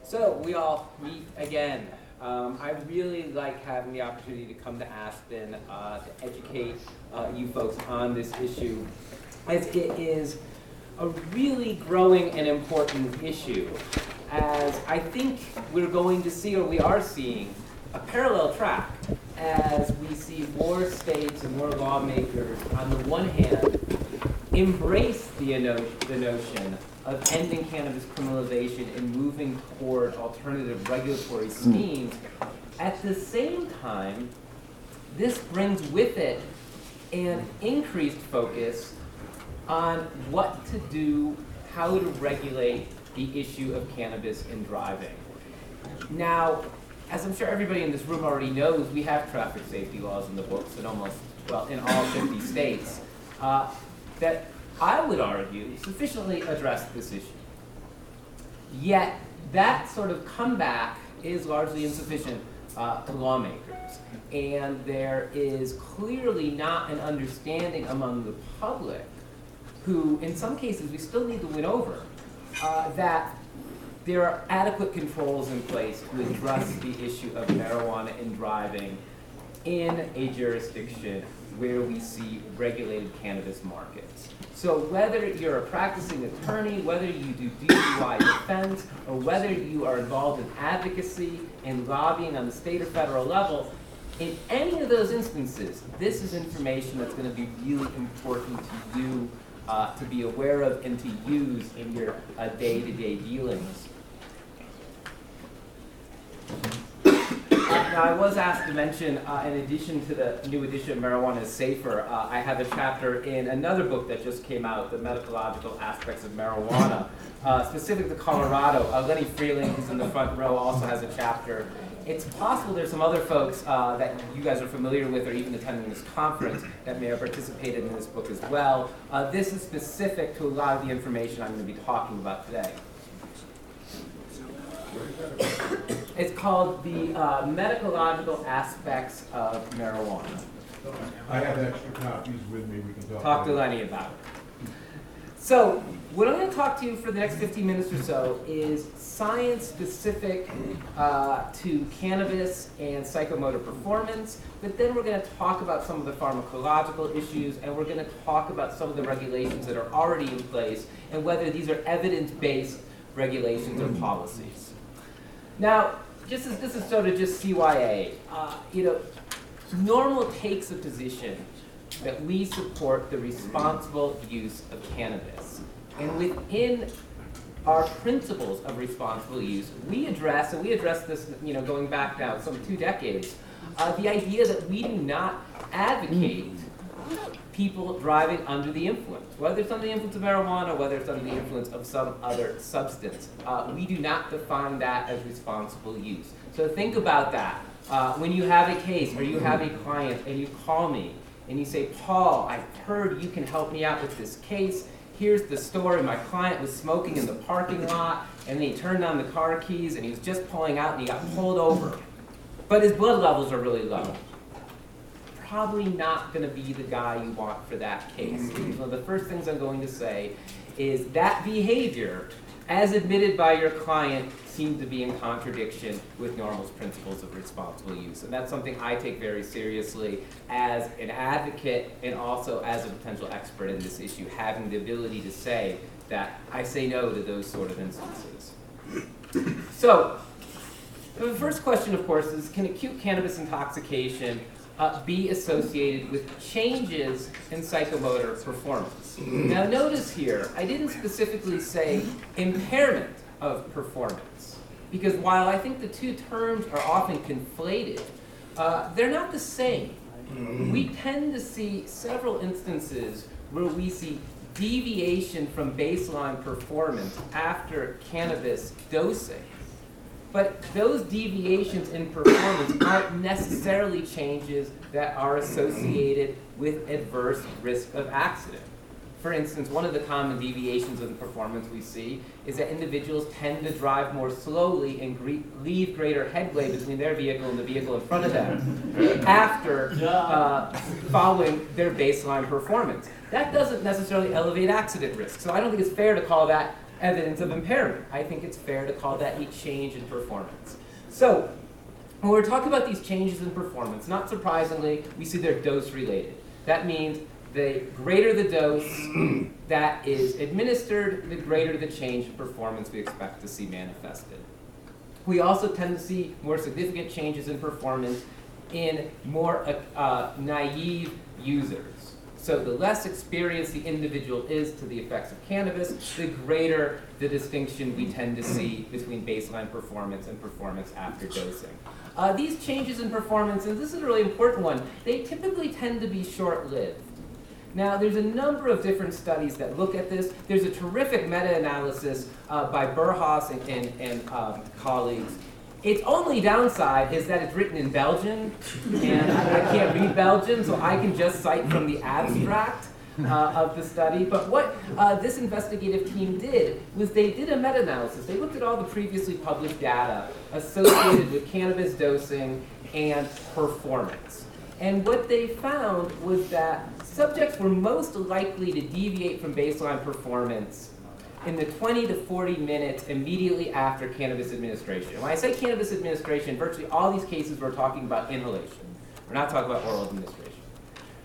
So we all meet again. I really like having the opportunity to come to Aspen to educate you folks on this issue, as it is a really growing and important issue. As I think we're going to see, or we are seeing, a parallel track as we see more states and more lawmakers, on the one hand, embrace the notion of ending cannabis criminalization and moving toward alternative regulatory schemes. At the same time, this brings with it an increased focus on what to do, how to regulate the issue of cannabis in driving. Now, as I'm sure everybody in this room already knows, we have traffic safety laws in the books in all 50 states that I would argue sufficiently address this issue. Yet that sort of comeback is largely insufficient to lawmakers. And there is clearly not an understanding among the public, who in some cases we still need to win over, that there are adequate controls in place to address the issue of marijuana in driving in a jurisdiction where we see regulated cannabis markets. So whether you're a practicing attorney, whether you do DUI defense, or whether you are involved in advocacy and lobbying on the state or federal level, in any of those instances, this is information that's going to be really important to you to be aware of and to use in your day-to-day dealings. Now, I was asked to mention, in addition to the new edition of Marijuana is Safer, I have a chapter in another book that just came out, The Medicological Aspects of Marijuana, specific to Colorado. Lenny Freeling, who's in the front row, also has a chapter. It's possible there's some other folks that you guys are familiar with or even attending this conference that may have participated in this book as well. This is specific to a lot of the information I'm going to be talking about today. It's called The Medicological Aspects of Marijuana. I have extra copies with me. We can talk to Lenny about it. So, what I'm going to talk to you for the next 15 minutes or so is science specific to cannabis and psychomotor performance, but then we're going to talk about some of the pharmacological issues, and we're going to talk about some of the regulations that are already in place and whether these are evidence-based regulations or policies. Now, this is sort of just CYA. NORML takes a position that we support the responsible use of cannabis. And within our principles of responsible use, we address this, going back now some 2 decades, the idea that we do not advocate people driving under the influence, whether it's under the influence of marijuana, whether it's under the influence of some other substance. We do not define that as responsible use. So think about that. When you have a case or you have a client and you call me and you say, Paul, I heard you can help me out with this case. Here's the story. My client was smoking in the parking lot and then he turned on the car keys and he was just pulling out and he got pulled over. But his blood levels are really low. Probably not going to be the guy you want for that case. So the first things I'm going to say is that behavior, as admitted by your client, seems to be in contradiction with NORML's principles of responsible use. And that's something I take very seriously as an advocate and also as a potential expert in this issue, having the ability to say that I say no to those sort of instances. So, the first question, of course, is can acute cannabis intoxication be associated with changes in psychomotor performance? Now notice here, I didn't specifically say impairment of performance, because while I think the two terms are often conflated, they're not the same. We tend to see several instances where we see deviation from baseline performance after cannabis dosing. But those deviations in performance aren't necessarily changes that are associated with adverse risk of accident. For instance, one of the common deviations in performance we see is that individuals tend to drive more slowly and leave greater headway between their vehicle and the vehicle in front of them after following their baseline performance. That doesn't necessarily elevate accident risk, so I don't think it's fair to call that evidence of impairment. I think it's fair to call that a change in performance. So, when we're talking about these changes in performance, not surprisingly, we see they're dose-related. That means the greater the dose that is administered, the greater the change in performance we expect to see manifested. We also tend to see more significant changes in performance in more naive users. So the less experienced the individual is to the effects of cannabis, the greater the distinction we tend to see between baseline performance and performance after dosing. These changes in performance, and this is a really important one, they typically tend to be short-lived. Now, there's a number of different studies that look at this. There's a terrific meta-analysis by Burghaus and colleagues. Its only downside is that it's written in Belgian, and I can't read Belgian, so I can just cite from the abstract of the study. But what this investigative team did was they did a meta-analysis. They looked at all the previously published data associated with cannabis dosing and performance. And what they found was that subjects were most likely to deviate from baseline performance in the 20 to 40 minutes immediately after cannabis administration. When I say cannabis administration, virtually all these cases we're talking about inhalation. We're not talking about oral administration.